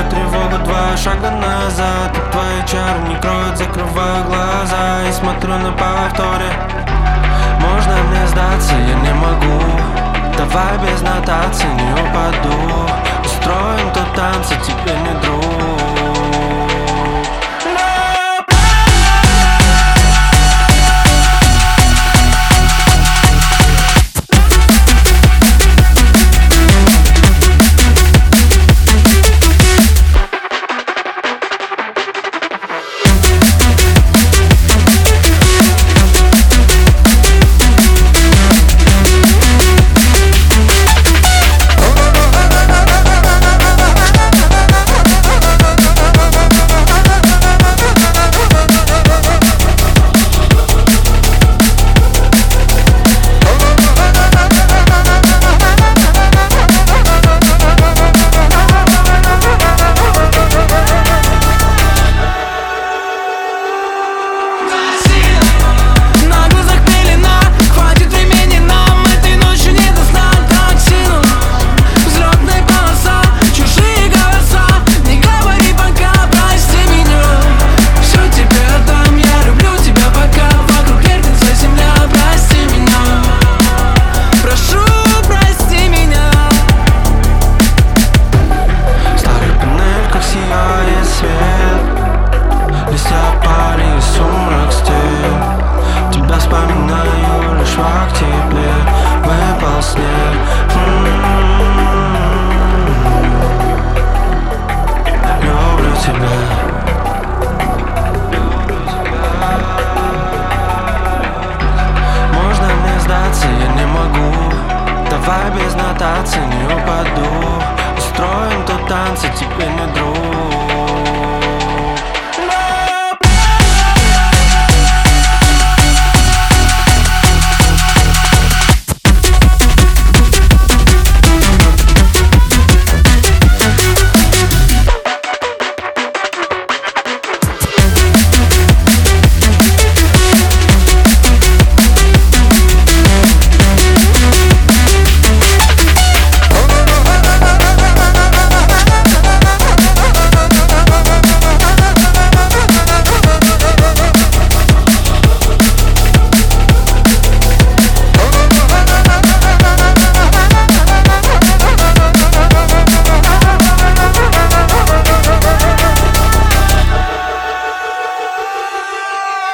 сердце тревога, два шага назад. И твои чары не кроют, закрываю глаза и смотрю на повторе. Можно мне сдаться, я не могу. Давай без нотации, не упаду. Устроим тут танцы, тебе не друг. Давай без нотации, не упаду. Устроим тут танцы, тебе не друг.